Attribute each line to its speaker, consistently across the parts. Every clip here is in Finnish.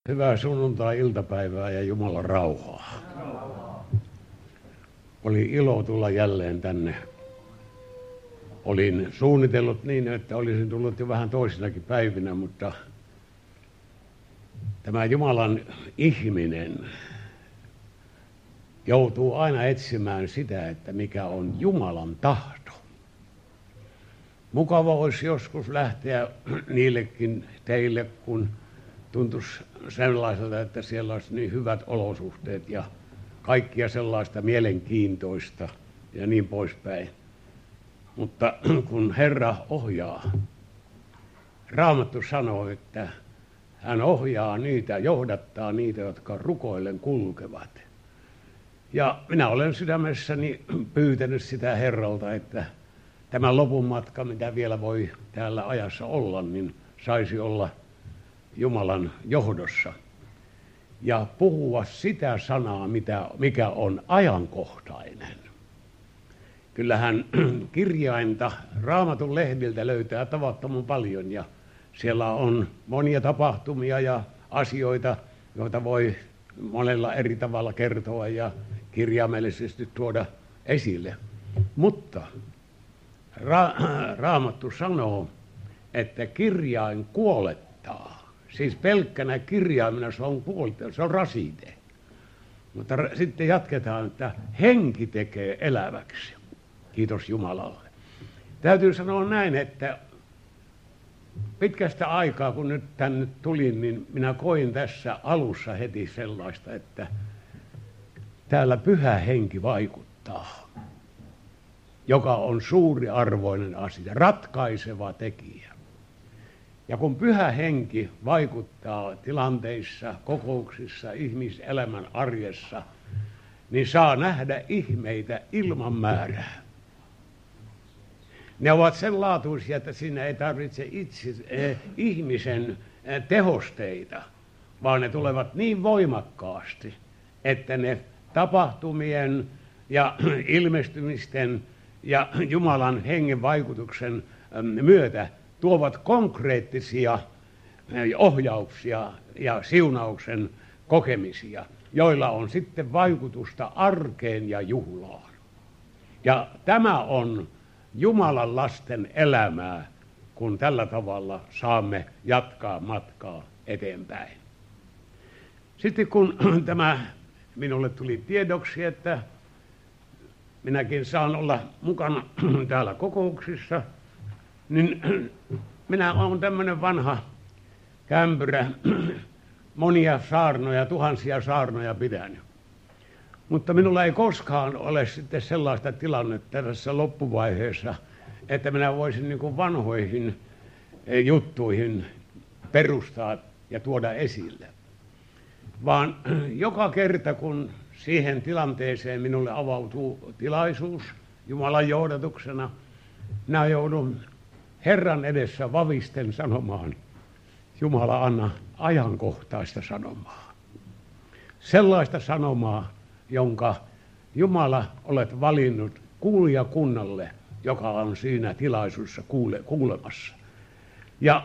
Speaker 1: Hyvää sunnuntai-iltapäivää ja Jumalan rauhaa. Oli ilo tulla jälleen tänne. Olin suunnitellut niin, että olisin tullut jo vähän toisinakin päivinä, mutta tämä Jumalan ihminen joutuu aina etsimään sitä, että mikä on Jumalan tahto. Mukava olisi joskus lähteä niillekin teille, kun tuntuisi sellaiselta, että siellä olisi niin hyvät olosuhteet ja kaikkia sellaista mielenkiintoista ja niin poispäin. Mutta kun Herra ohjaa, Raamattu sanoo, että hän ohjaa niitä, johdattaa niitä, jotka rukoillen kulkevat. Ja minä olen sydämessäni pyytänyt sitä Herralta, että tämä lopun matka, mitä vielä voi täällä ajassa olla, niin saisi olla Jumalan johdossa ja puhua sitä sanaa, mikä on ajankohtainen. Kyllähän kirjainta Raamatun lehdiltä löytää tavattoman paljon ja siellä on monia tapahtumia ja asioita, joita voi monella eri tavalla kertoa ja kirjaimellisesti tuoda esille. Mutta Raamattu sanoo, että kirjain kuolettaa. Siis pelkkänä kirjaimena se on kuolta, se on rasite. Mutta sitten jatketaan, että henki tekee eläväksi. Kiitos Jumalalle. Täytyy sanoa näin, että pitkästä aikaa, kun nyt tänne tulin, niin minä koin tässä alussa heti sellaista, että täällä pyhä henki vaikuttaa, joka on suuri arvoinen asia, ratkaiseva tekijä. Ja kun pyhä henki vaikuttaa tilanteissa, kokouksissa, ihmiselämän arjessa, niin saa nähdä ihmeitä ilman määrää. Ne ovat sen laatuisia, että siinä ei tarvitse ihmisen tehosteita, vaan ne tulevat niin voimakkaasti, että ne tapahtumien ja ilmestymisten ja Jumalan hengen vaikutuksen myötä tuovat konkreettisia ohjauksia ja siunauksen kokemisia, joilla on sitten vaikutusta arkeen ja juhlaan. Ja tämä on Jumalan lasten elämää, kun tällä tavalla saamme jatkaa matkaa eteenpäin. Sitten kun tämä minulle tuli tiedoksi, että minäkin saan olla mukana täällä kokouksissa, niin minä olen tämmöinen vanha kämpyrä, monia saarnoja, tuhansia saarnoja pitänyt. Mutta minulla ei koskaan ole sitten sellaista tilannetta tässä loppuvaiheessa, että minä voisin niin kuin vanhoihin juttuihin perustaa ja tuoda esille. Vaan joka kerta, kun siihen tilanteeseen minulle avautuu tilaisuus Jumalan johdatuksena, minä joudun Herran edessä vavisten sanomaan, Jumala, anna ajankohtaista sanomaa. Sellaista sanomaa, jonka Jumala olet valinnut kuulijakunnalle, joka on siinä tilaisuudessa kuulemassa. Ja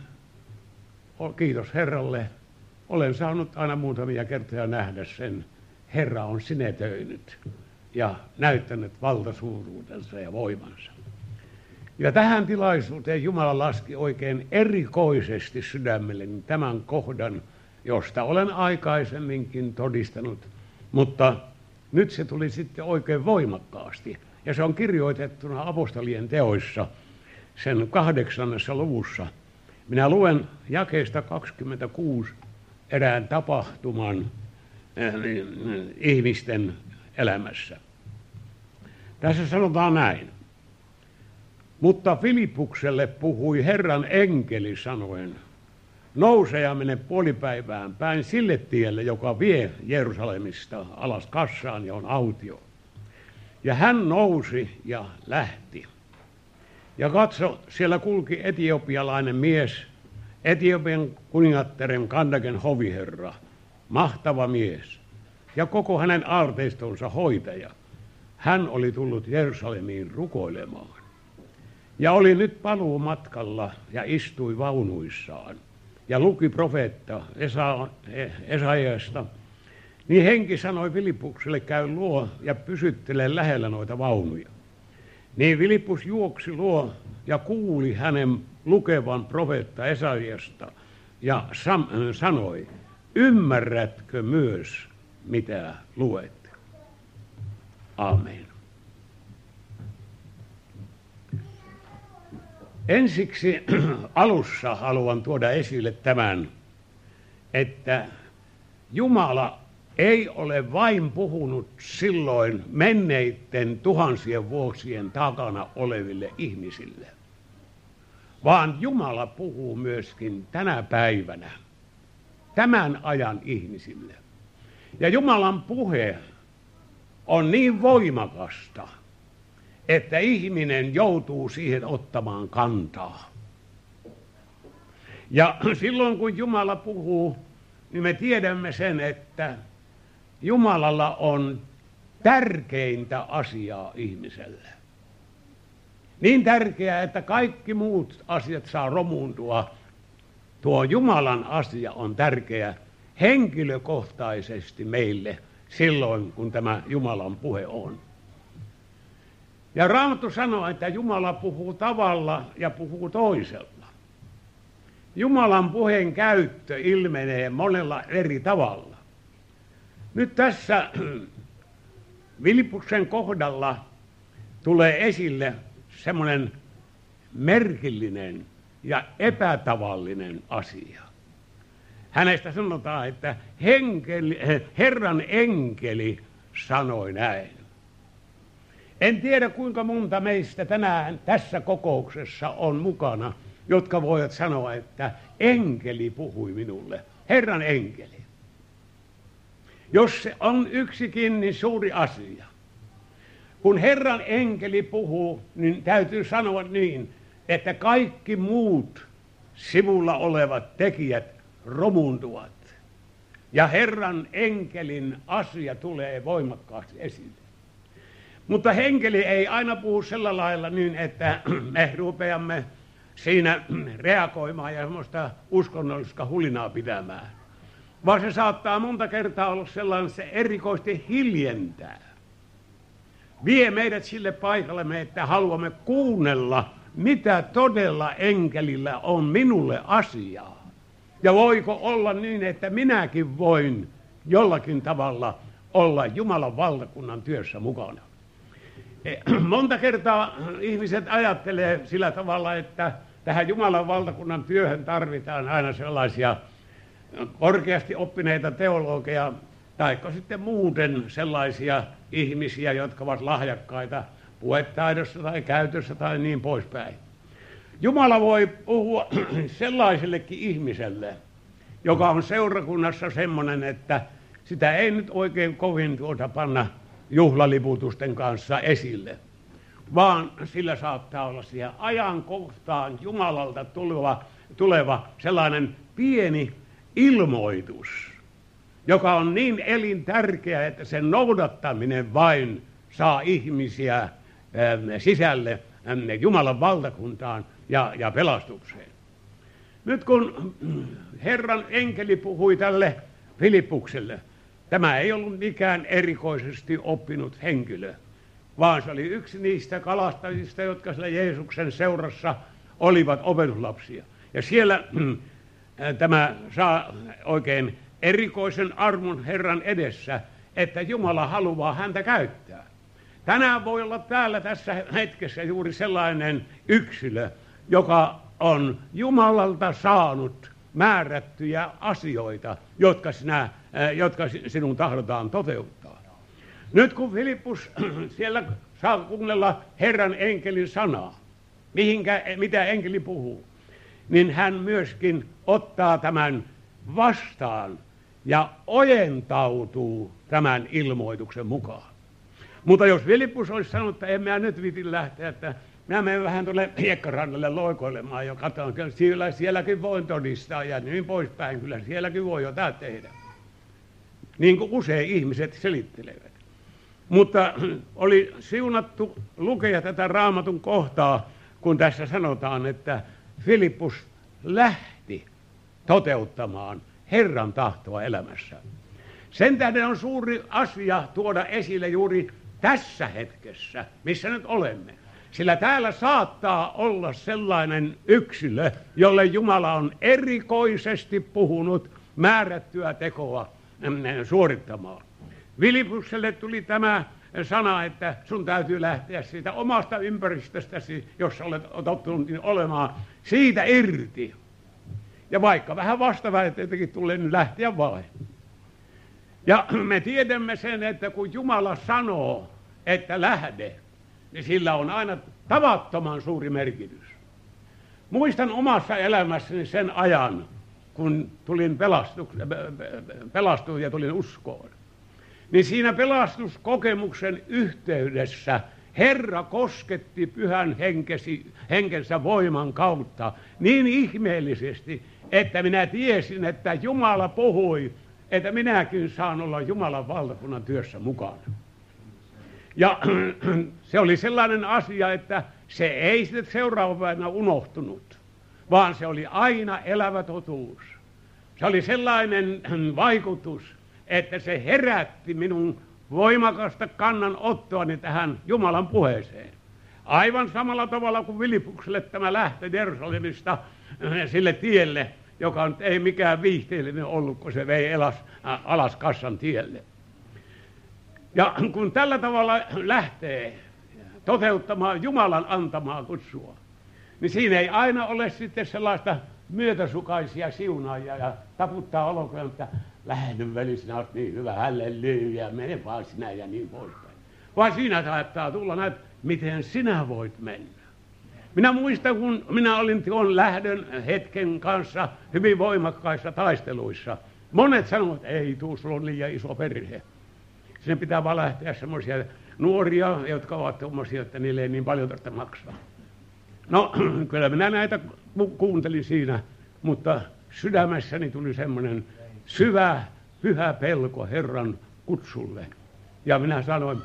Speaker 1: kiitos Herralle, olen saanut aina muutamia kertoja nähdä sen. Herra on sinetöinyt ja näyttänyt valtasuuruutensa ja voimansa. Ja tähän tilaisuuteen Jumala laski oikein erikoisesti sydämelleni tämän kohdan, josta olen aikaisemminkin todistanut, mutta nyt se tuli sitten oikein voimakkaasti. Ja se on kirjoitettuna apostolien teoissa sen 8. luvussa. Minä luen jakeesta 26 erään tapahtuman ihmisten elämässä. Tässä sanotaan näin. Mutta Filippukselle puhui Herran enkeli sanoen, nouse ja mene puolipäivään päin sille tielle, joka vie Jerusalemista alas Kassaan ja on autio. Ja hän nousi ja lähti. Ja katso, siellä kulki etiopialainen mies, Etiopian kuningattaren Kandaken hoviherra, mahtava mies, ja koko hänen aarteistonsa hoitaja. Hän oli tullut Jerusalemiin rukoilemaan. Ja oli nyt paluumatkalla ja istui vaunuissaan. ja luki profeetta Esaiasta, niin henki sanoi Filippukselle, käy luo ja pysyttele lähellä noita vaunuja. Niin Filippus juoksi luo ja kuuli hänen lukevan profeetta Esaiasta ja sanoi, ymmärrätkö myös, mitä luet? Aamen. Ensiksi alussa haluan tuoda esille tämän, että Jumala ei ole vain puhunut silloin menneiden tuhansien vuosien takana oleville ihmisille, vaan Jumala puhuu myöskin tänä päivänä tämän ajan ihmisille. Ja Jumalan puhe on niin voimakasta, että ihminen joutuu siihen ottamaan kantaa. Ja silloin kun Jumala puhuu, niin me tiedämme sen, että Jumalalla on tärkeintä asiaa ihmiselle. Niin tärkeää, että kaikki muut asiat saa romuuntua. Tuo Jumalan asia on tärkeä henkilökohtaisesti meille silloin, kun tämä Jumalan puhe on. Ja Raamattu sanoo, että Jumala puhuu tavalla ja puhuu toisella. Jumalan puheen käyttö ilmenee monella eri tavalla. Nyt tässä Filippuksen kohdalla tulee esille semmoinen merkillinen ja epätavallinen asia. Hänestä sanotaan, että Herran enkeli sanoi näin. En tiedä, kuinka monta meistä tänään tässä kokouksessa on mukana, jotka voivat sanoa, että enkeli puhui minulle, Herran enkeli. Jos se on yksikin, niin suuri asia. Kun Herran enkeli puhuu, niin täytyy sanoa niin, että kaikki muut sivulla olevat tekijät romuuntuvat. Ja Herran enkelin asia tulee voimakkaasti esille. Mutta enkeli ei aina puhu sillä lailla niin, että me rupeamme siinä reagoimaan ja semmoista uskonnollista hulinaa pitämään. Vaan se saattaa monta kertaa olla sellainen, se erikoisesti hiljentää. Vie meidät sille paikalle, että haluamme kuunnella, mitä todella enkelillä on minulle asiaa. Ja voiko olla niin, että minäkin voin jollakin tavalla olla Jumalan valtakunnan työssä mukana. Monta kertaa ihmiset ajattelee sillä tavalla, että tähän Jumalan valtakunnan työhön tarvitaan aina sellaisia korkeasti oppineita teologeja, tai sitten muuten sellaisia ihmisiä, jotka ovat lahjakkaita puhetaidossa tai käytössä tai niin poispäin. Jumala voi puhua sellaisellekin ihmiselle, joka on seurakunnassa semmoinen, että sitä ei nyt oikein kovin panna juhlaliputusten kanssa esille, vaan sillä saattaa olla siihen ajankohtaan Jumalalta tuleva sellainen pieni ilmoitus, joka on niin elintärkeä, että sen noudattaminen vain saa ihmisiä sisälle Jumalan valtakuntaan ja pelastukseen. Nyt kun Herran enkeli puhui tälle Filippukselle, tämä ei ollut mikään erikoisesti oppinut henkilö, vaan se oli yksi niistä kalastajista, jotka siellä Jeesuksen seurassa olivat opetuslapsia. Ja siellä tämä saa oikein erikoisen armon Herran edessä, että Jumala haluaa häntä käyttää. Tänään voi olla täällä tässä hetkessä juuri sellainen yksilö, joka on Jumalalta saanut määrättyjä asioita, jotka sinun tahdotaan toteuttaa. Nyt kun Filippus siellä saa kuunnella Herran enkelin sanaa, mitä enkeli puhuu, niin hän myöskin ottaa tämän vastaan ja ojentautuu tämän ilmoituksen mukaan. Mutta jos Filippus olisi sanonut, että en minä nyt viitin lähteä, että minä menen vähän tuolle hiekkarannalle loikoilemaan ja katson, kyllä sielläkin voin todistaa ja niin poispäin, kyllä sielläkin voi jotain tehdä. Niin kuin usein ihmiset selittelevät. Mutta oli siunattu lukea tätä Raamatun kohtaa, kun tässä sanotaan, että Filippus lähti toteuttamaan Herran tahtoa elämässä. Sen tähden on suuri asia tuoda esille juuri tässä hetkessä, missä nyt olemme. Sillä täällä saattaa olla sellainen yksilö, jolle Jumala on erikoisesti puhunut määrättyä tekoa suorittamaan. Filipukselle tuli tämä sana, että sun täytyy lähteä siitä omasta ympäristöstäsi, jossa olet tottunut olemaan, siitä irti. Ja vaikka vähän vastaväitteitäkin tulee, niin lähteä vain. Ja me tiedämme sen, että kun Jumala sanoo, että lähde, niin sillä on aina tavattoman suuri merkitys. Muistan omassa elämässäni sen ajan, kun tulin pelastuin ja tulin uskoon. Niin siinä pelastuskokemuksen yhteydessä Herra kosketti pyhän henkensä voiman kautta niin ihmeellisesti, että minä tiesin, että Jumala puhui, että minäkin saan olla Jumalan valtakunnan työssä mukana. Ja se oli sellainen asia, että se ei sitten seuraavana unohtunut, vaan se oli aina elävä totuus. Se oli sellainen vaikutus, että se herätti minun voimakasta kannanottoani tähän Jumalan puheeseen. Aivan samalla tavalla kuin Filipukselle tämä lähtö Jerusalemista sille tielle, joka ei mikään viihteellinen ollut, kun se vei alas kassan tielle. Ja kun tällä tavalla lähtee toteuttamaan Jumalan antamaa kutsua, niin siinä ei aina ole sitten sellaista myötäsukaisia siunaajia ja taputtaa olkoon, että lähden väli, sinä olet niin hyvä, halleluja, mene vaan sinä ja niin poispäin. Vaan siinä saattaa tulla näin, miten sinä voit mennä. Minä muistan, kun minä olin tuon lähdön hetken kanssa hyvin voimakkaissa taisteluissa. Monet sanovat, että ei tuu, sulla on liian iso perhe. Sinne pitää vaan lähteä semmoisia nuoria, jotka ovat tuommoisia, että niille ei niin paljon tarvitse maksaa. No, kyllä minä näitä kuuntelin siinä, mutta sydämessäni tuli semmoinen syvä, pyhä pelko Herran kutsulle. Ja minä sanoin,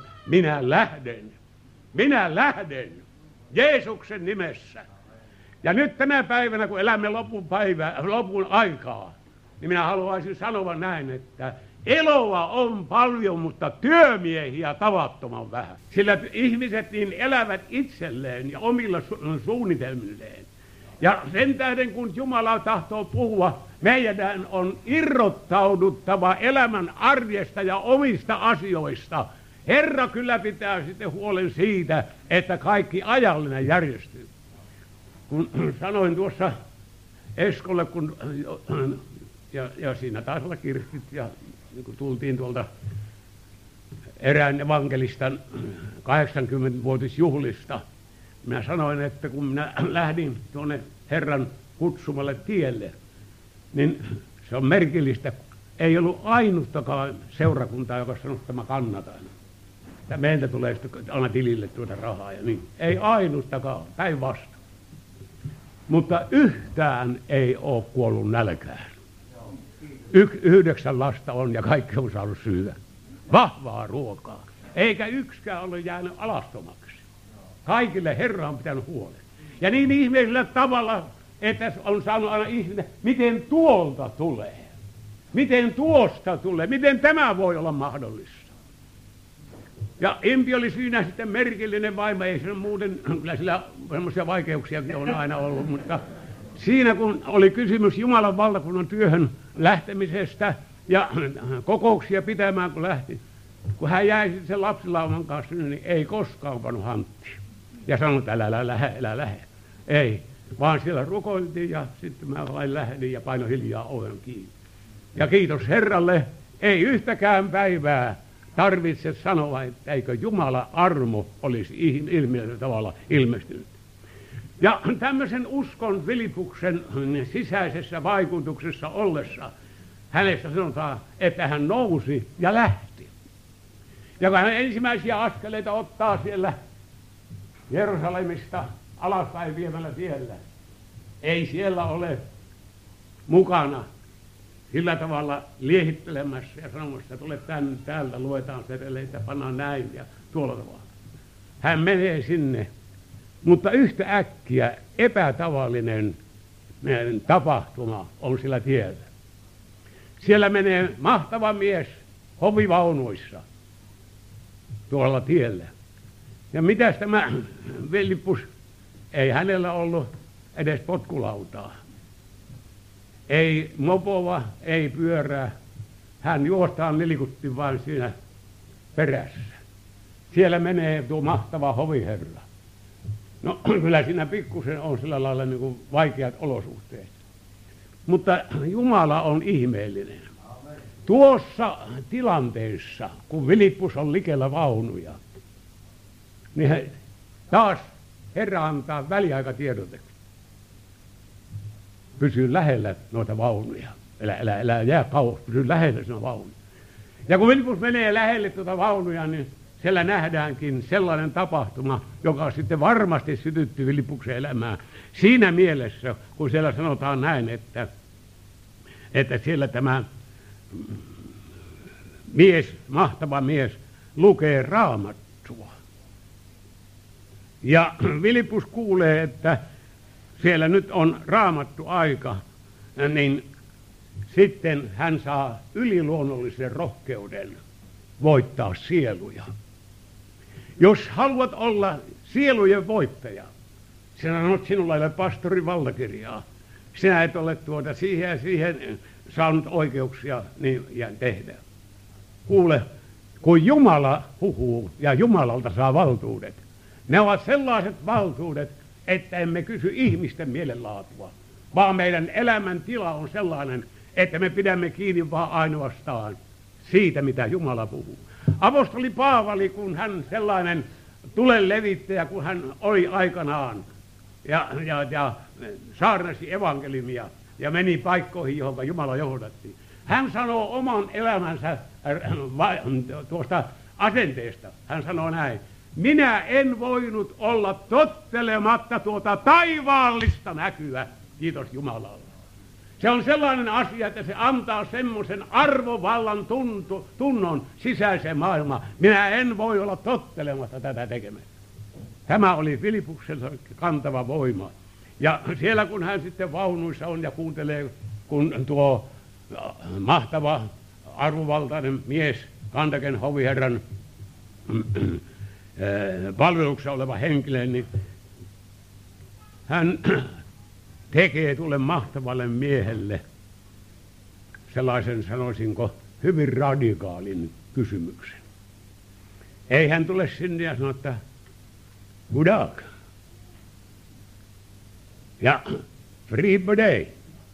Speaker 1: minä lähden Jeesuksen nimessä. Ja nyt tänä päivänä, kun elämme lopun aikaa, niin minä haluaisin sanoa näin, että eloa on paljon, mutta työmiehiä tavattoman vähän. Sillä ihmiset niin elävät itselleen ja omilla suunnitelmilleen. Ja sen tähden, kun Jumala tahtoo puhua, meidän on irrottauduttava elämän arjesta ja omista asioista. Herra kyllä pitää sitten huolen siitä, että kaikki ajallinen järjestyy. Kun sanoin tuossa Eskolle, ja siinä taisi olla kirkit, ja kun tultiin tuolta erään evankelistan 80-vuotisjuhlista, minä sanoin, että kun minä lähdin tuonne Herran kutsumalle tielle, niin se on merkillistä. Ei ollut ainuttakaan seurakuntaa, joka sanoi, että mä kannatan. Että meiltä tulee sitten aina tilille tuota rahaa ja niin. Ei ainuttakaan, päinvastoin. Mutta yhtään ei ole kuollut nälkään. 9 lasta on ja kaikki on saanut syödä. Vahvaa ruokaa. Eikä yksikään ole jäänyt alastomaksi. Kaikille Herra on pitänyt huolen. Ja niin ihmeellisellä tavalla, että on saanut aina ihminen, miten tuolta tulee. Miten tuosta tulee. Miten tämä voi olla mahdollista. Ja Impi oli siinä sitten merkillinen vaimo. Ei se muuten, kyllä sillä semmoisia vaikeuksiakin on aina ollut, mutta siinä kun oli kysymys Jumalan valtakunnan työhön lähtemisestä ja kokouksia pitämään kun lähti, kun hän jäi sen lapsilauman kanssa, niin ei koskaan pannut hanttia. Ja sanoi, että älä lähde. Ei, vaan siellä rukoiltiin ja sitten mä vain lähdin ja painoin hiljaa oven kiinni. Ja kiitos Herralle, ei yhtäkään päivää tarvitse sanoa, että eikö Jumalan armo olisi ilmiöllä tavalla ilmestynyt. Ja tämmöisen uskon Filipuksen sisäisessä vaikutuksessa ollessa hänestä sanotaan, että hän nousi ja lähti. Ja kun hän ensimmäisiä askeleita ottaa siellä Jerusalemista alaspäin viemällä tiellä, ei siellä ole mukana sillä tavalla liehittelemässä ja sanomassa, että tule tänne, täältä luetaan seteleitä, pannaan näin ja tuolla tavalla. Hän menee sinne, mutta yhtä äkkiä epätavallinen tapahtuma on sillä tiellä. Siellä menee mahtava mies hovivaunuissa tuolla tiellä. Ja mitäs tämä Filippus, ei hänellä ollut edes potkulautaa. Ei mopoa, ei pyörää. Hän juostaan nilkutti vain siinä perässä. Siellä menee tuo mahtava hoviherra. No kyllä siinä pikkusen on sillä lailla niin kuin vaikeat olosuhteet. Mutta Jumala on ihmeellinen. Tuossa tilanteessa, kun Filippus on likellä vaunuja, niin taas Herra antaa väliaikatiedoteksi. Pysy lähellä noita vaunuja. Älä jää kauas, pysy lähellä sinua vaunuja. Ja kun Filippus menee lähelle tuota vaunuja, niin siellä nähdäänkin sellainen tapahtuma, joka sitten varmasti sytytti Filippuksen elämää. Siinä mielessä, kun siellä sanotaan näin, että siellä tämä mies, mahtava mies, lukee Raamattua. Ja Filippus kuulee, että siellä nyt on Raamattu aika, niin sitten hän saa yliluonnollisen rohkeuden voittaa sieluja. Jos haluat olla sielujen voittaja, sinä sanot, sinulla ei ole pastorin valtakirjaa. Sinä et ole siihen ja siihen saanut oikeuksia niin, ja tehdä. Kuule, kun Jumala puhuu ja Jumalalta saa valtuudet, ne ovat sellaiset valtuudet, että emme kysy ihmisten mielenlaatua, vaan meidän elämäntila on sellainen, että me pidämme kiinni vaan ainoastaan siitä, mitä Jumala puhuu. Apostoli Paavali, kun hän sellainen tulen levittäjä, kun hän oli aikanaan ja saarnasi evankeliumia ja meni paikkoihin, johon Jumala johdatti. Hän sanoo oman elämänsä tuosta asenteesta. Hän sanoo näin: minä en voinut olla tottelematta tuota taivaallista näkyä, kiitos Jumalalle. Se on sellainen asia, että se antaa semmoisen arvovallan tunnon sisäiseen maailmaan. Minä en voi olla tottelematta tätä tekemättä. Tämä oli Filippuksen kantava voima. Ja siellä kun hän sitten vaunuissa on ja kuuntelee, kun tuo mahtava arvovaltainen mies, Kandaken hoviherran palveluksessa oleva henkilö, niin hän tekee tuolle mahtavalle miehelle sellaisen, sanoisinko, hyvin radikaalin kysymyksen. Ei hän tule sinne ja sano, että good dag ja free day,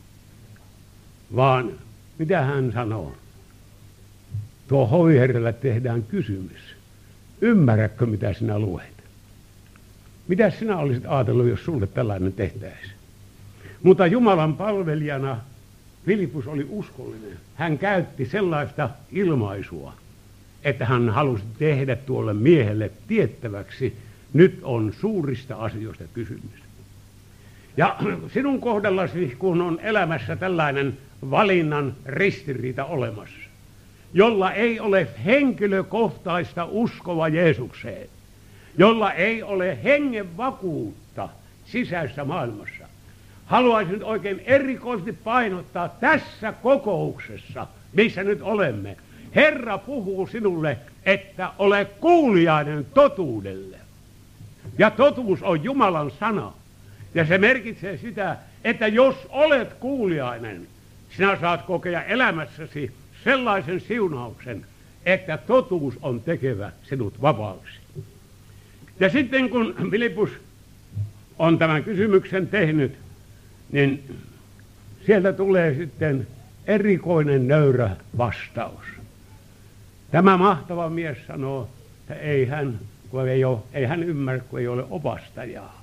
Speaker 1: vaan mitä hän sanoo? Tuo hoviherralle tehdään kysymys. Ymmärrätkö, mitä sinä luet? Mitä sinä olisit ajatellut, jos sulle tällainen tehtäisiin? Mutta Jumalan palvelijana Filippus oli uskollinen. Hän käytti sellaista ilmaisua, että hän halusi tehdä tuolle miehelle tiettäväksi, nyt on suurista asioista kysymys. Ja sinun kohdallasi, kun on elämässä tällainen valinnan ristiriita olemassa, jolla ei ole henkilökohtaista uskoa Jeesukseen, jolla ei ole hengen vakuutta sisäisessä maailmassa, haluaisin nyt oikein erikoisesti painottaa tässä kokouksessa, missä nyt olemme. Herra puhuu sinulle, että ole kuuliainen totuudelle. Ja totuus on Jumalan sana. Ja se merkitsee sitä, että jos olet kuuliainen, sinä saat kokea elämässäsi sellaisen siunauksen, että totuus on tekevä sinut vapaaksi. Ja sitten kun Filippus on tämän kysymyksen tehnyt, niin sieltä tulee sitten erikoinen nöyrä vastaus. Tämä mahtava mies sanoo, että ei hän ymmärrä, kun ei ole opastajaa.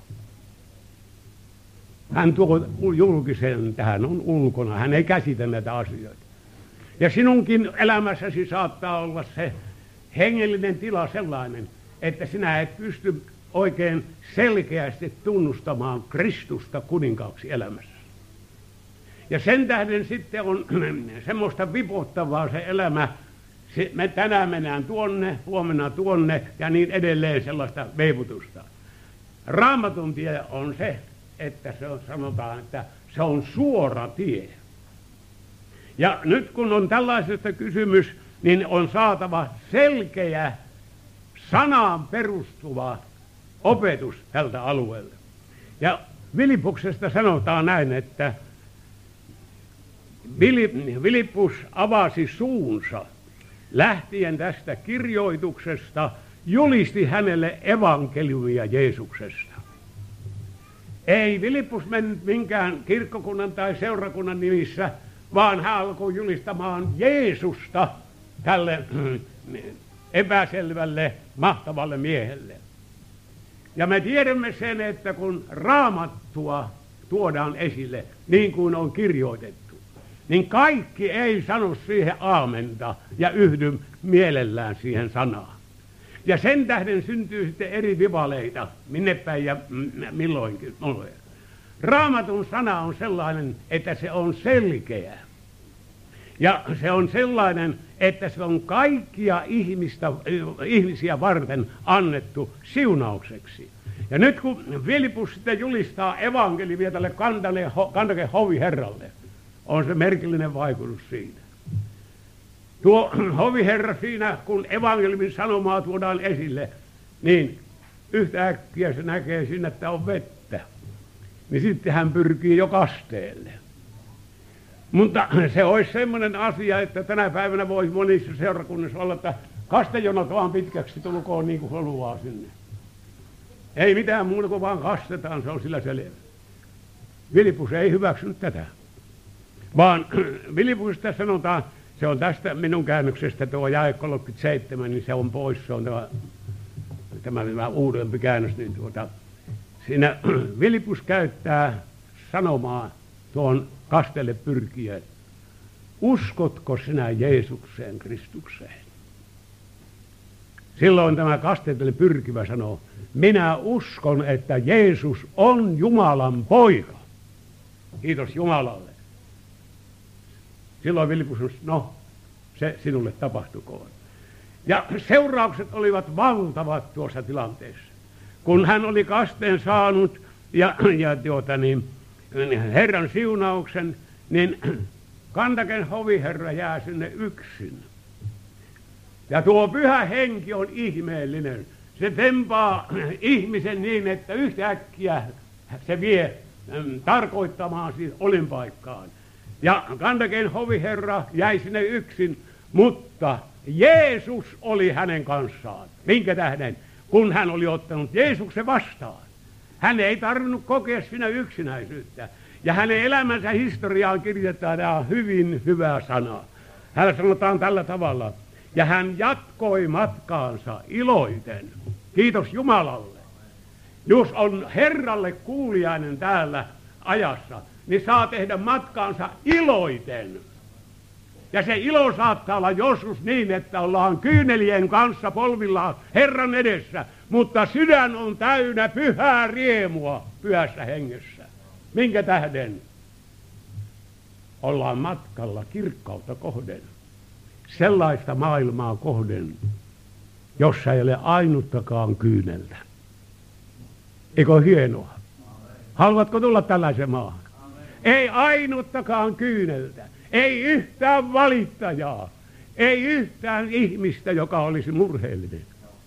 Speaker 1: Hän tuo julkisen, että hän on ulkona, hän ei käsitä näitä asioita. Ja sinunkin elämässäsi saattaa olla se hengellinen tila sellainen, että sinä et pysty oikein selkeästi tunnustamaan Kristusta kuninkaaksi elämässä. Ja sen tähden sitten on semmoista vipottavaa se elämä. Me tänään mennään tuonne, huomenna tuonne ja niin edelleen sellaista veivutusta. Raamatun tie on se, että se sanotaan, että se on suora tie. Ja nyt kun on tällaisesta kysymys, niin on saatava selkeä sanaan perustuva opetus tältä alueelta. Ja Filippuksesta sanotaan näin, että Filippus avasi suunsa lähtien tästä kirjoituksesta, julisti hänelle evankeliumia Jeesuksesta. Ei Filippus mennyt minkään kirkkokunnan tai seurakunnan nimissä, vaan hän alkoi julistamaan Jeesusta tälle epäselvälle, mahtavalle miehelle. Ja me tiedämme sen, että kun Raamattua tuodaan esille, niin kuin on kirjoitettu, niin kaikki ei sano siihen aamenta ja yhdy mielellään siihen sanaan. Ja sen tähden syntyy sitten eri vivaleita, minne päin ja milloinkin. Raamatun sana on sellainen, että se on selkeä. Ja se on sellainen, että se on kaikkia ihmisiä varten annettu siunaukseksi. Ja nyt kun Filippus sitten julistaa evankeliumia tälle Kandaken hoviherralle, on se merkillinen vaikutus siitä. Tuo hoviherra siinä, kun evankeliumin sanomaa tuodaan esille, niin yhtäkkiä se näkee sinne, että on vettä. Niin sitten hän pyrkii jo kasteelle. Mutta se olisi semmoinen asia, että tänä päivänä voisi monissa seurakunnissa olla, että kastejonot vaan pitkäksi tulkoon niin kuin haluaa sinne. Ei mitään muuta kuin vaan kastetaan, se on sillä selvä. Filippus ei hyväksynyt tätä. Vaan Filippuksesta sanotaan, se on tästä minun käännöksestä tuo jae 37, niin se on pois, se on tämä uudempi käännös. Niin siinä Filippus käyttää sanomaa tuon kastelle pyrkiä. Uskotko sinä Jeesukseen Kristukseen? Silloin tämä kasteelle pyrkivä sanoo, minä uskon, että Jeesus on Jumalan poika. Kiitos Jumalalle. Silloin Filippus sanoi, no, se sinulle tapahtukoon. Ja seuraukset olivat valtavat tuossa tilanteessa. Kun hän oli kasteen saanut ja Herran siunauksen, niin Kandaken hoviherra jää sinne yksin. Ja tuo pyhä henki on ihmeellinen. Se tempaa ihmisen niin, että yhtäkkiä se vie tarkoittamaan siis olinpaikkaan. Ja Kandaken hoviherra jäi sinne yksin, mutta Jeesus oli hänen kanssaan. Minkä tähden? Kun hän oli ottanut Jeesuksen vastaan. Hän ei tarvinnut kokea siinä yksinäisyyttä. Ja hänen elämänsä historiaan kirjoitetaan tämä hyvin hyvä sana. Hän sanotaan tällä tavalla. Ja hän jatkoi matkaansa iloiten. Kiitos Jumalalle. Jos on Herralle kuuliainen täällä ajassa, niin saa tehdä matkaansa iloiten. Ja se ilo saattaa olla joskus niin, että ollaan kyynelien kanssa polvillaan Herran edessä, mutta sydän on täynnä pyhää riemua pyhässä hengessä. Minkä tähden? Ollaan matkalla kirkkautta kohden. Sellaista maailmaa kohden, jossa ei ole ainuttakaan kyyneltä. Eikö ole hienoa? Haluatko tulla tällaiseen maahan? Ei ainuttakaan kyyneltä. Ei yhtään valittajaa. Ei yhtään ihmistä, joka olisi murheellinen.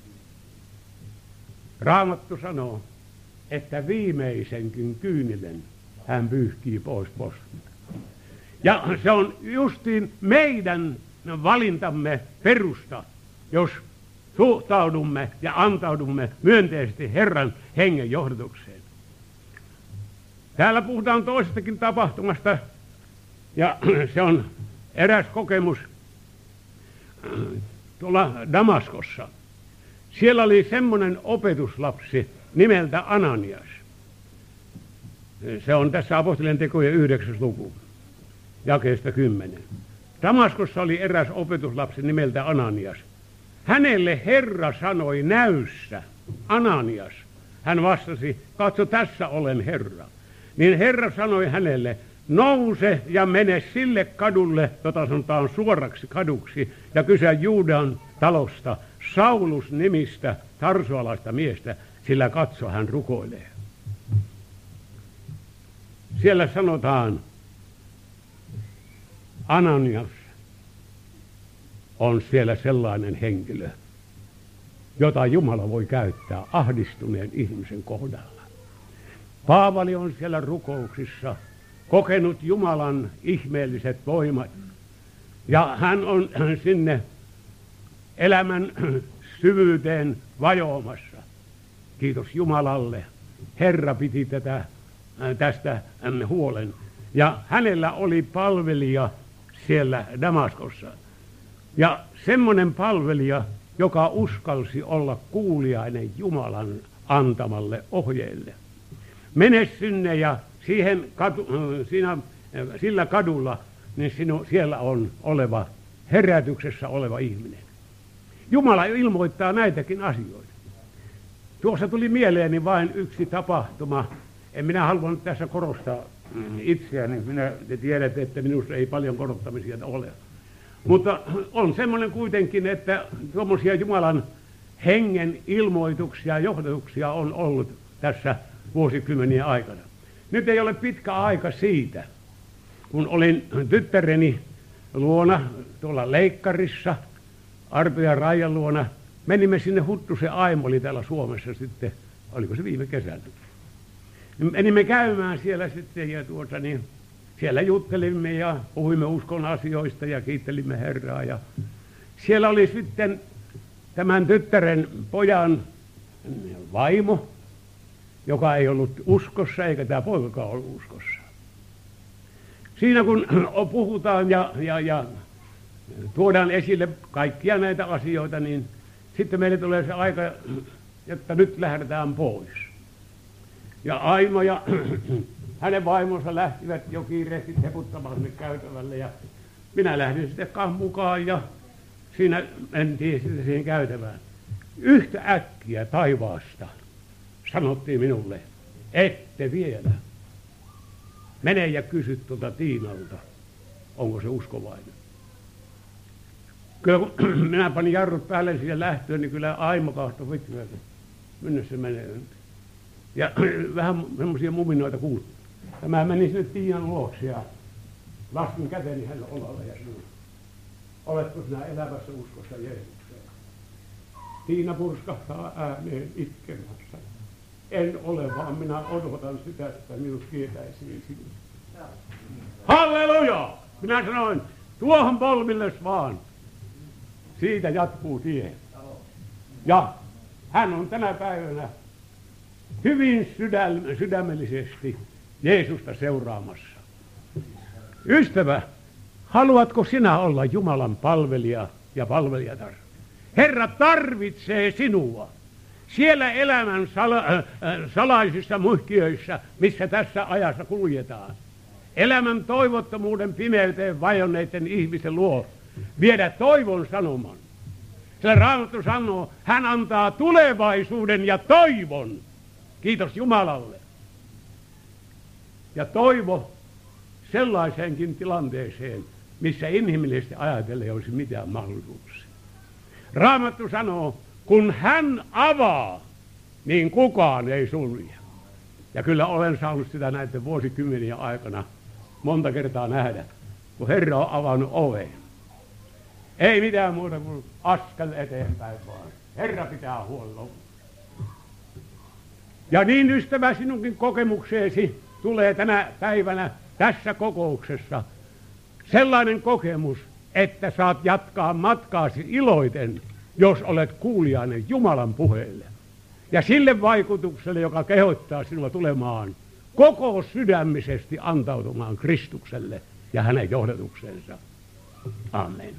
Speaker 1: Raamattu sanoo, että viimeisenkin kyynelen hän pyyhkii pois postilta. Ja se on justiin meidän valintamme perusta, jos suhtaudumme ja antaudumme myönteisesti Herran hengen johdatukseen. Täällä puhutaan toisestakin tapahtumasta, ja se on eräs kokemus tuolla Damaskossa. Siellä oli semmoinen opetuslapsi nimeltä Ananias. Se on tässä apostolien tekojen 9. luku, jakeesta 10. Damaskossa oli eräs opetuslapsi nimeltä Ananias. Hänelle Herra sanoi näyssä, Ananias. Hän vastasi, katso tässä olen Herra. Niin Herra sanoi hänelle, nouse ja mene sille kadulle, jota sanotaan suoraksi kaduksi, ja kysy Juudan talosta Saulus-nimistä tarsualaista miestä, sillä katso hän rukoilee. siellä sanotaan, Ananias on siellä sellainen henkilö, jota Jumala voi käyttää ahdistuneen ihmisen kohdalla. Paavali on siellä rukouksissa kokenut Jumalan ihmeelliset voimat, ja hän on sinne elämän syvyyteen vajoamassa. Kiitos Jumalalle. Herra piti tästä huolen. Ja hänellä oli palvelija siellä Damaskossa. Ja semmoinen palvelija, joka uskalsi olla kuuliainen Jumalan antamalle ohjeelle. Mene sinne ja sillä kadulla, niin siellä on oleva, herätyksessä oleva ihminen. Jumala ilmoittaa näitäkin asioita. Tuossa tuli mieleeni vain yksi tapahtuma. En minä halua nyt tässä korostaa itseäni. Te tiedätte, että minusta ei paljon korottamisia ole. Mutta on semmoinen kuitenkin, että tuommoisia Jumalan hengen ilmoituksia ja johdatuksia on ollut tässä vuosikymmenien aikana. Nyt ei ole pitkä aika siitä, kun olin tyttäreni luona tuolla Leikkarissa, Arto ja Raijan luona. Menimme sinne Huttusen Aimo oli täällä Suomessa sitten, oliko se viime kesänä. Menimme käymään siellä sitten ja siellä juttelimme ja puhuimme uskon asioista ja kiittelimme Herraa. Ja siellä oli sitten tämän tyttären pojan vaimo, joka ei ollut uskossa eikä tämä poikakaan ollut uskossa. Siinä kun puhutaan ja tuodaan esille kaikkia näitä asioita, niin sitten meille tulee se aika, että nyt lähdetään pois. Ja Aimo ja hänen vaimonsa lähtivät jo kiireesti teputtamaan sinne käytävälle ja minä lähdin sitten mukaan ja siinä mentiin sitten siihen käytävään. Yhtä äkkiä taivaasta sanottiin minulle, ette vielä. Mene ja kysy tuolta Tiinalta, onko se uskovainen. Kyllä kun minä panin jarrut päälle siihen lähtöön, niin kyllä Aimo kahtoi vittuja, minne se menee. Ja vähän semmoisia muminoita kuului. Ja mä menin sinne Tiinan luokse ja laskin käteni hänen olalle ja sanoin, oletko sinä elävässä uskossa Jeesukseen? Tiina purskahtaa ääneen itkemässä. En ole, vaan minä odotan sitä, että minut vietäisiin sinne. Halleluja! Minä sanoin, tuohon polvilles vaan. Siitä jatkuu tie. Ja hän on tänä päivänä hyvin sydämellisesti Jeesusta seuraamassa. Ystävä, haluatko sinä olla Jumalan palvelija ja palvelijatar? Herra tarvitsee sinua. Siellä elämän salaisissa muhkiöissä, missä tässä ajassa kuljetaan. Elämän toivottomuuden pimeyteen vajonneiden ihmisen luo viedä toivon sanoman. Sillä Raamattu sanoo, hän antaa tulevaisuuden ja toivon. Kiitos Jumalalle. Ja toivo sellaiseenkin tilanteeseen, missä inhimillisesti ajatellen ei olisi mitään mahdollisuuksia. Raamattu sanoo, kun hän avaa, niin kukaan ei sulje. Ja kyllä olen saanut sitä näiden vuosikymmenien aikana monta kertaa nähdä, kun Herra on avannut oven. Ei mitään muuta kuin askel eteenpäin vaan. Herra pitää huolen. Ja niin ystävä sinunkin kokemukseesi tulee tänä päivänä tässä kokouksessa sellainen kokemus, että saat jatkaa matkaasi iloiten, jos olet kuulijainen Jumalan puheelle. Ja sille vaikutukselle, joka kehottaa sinua tulemaan koko sydämisesti antautumaan Kristukselle ja hänen johdatuksensa. Amen.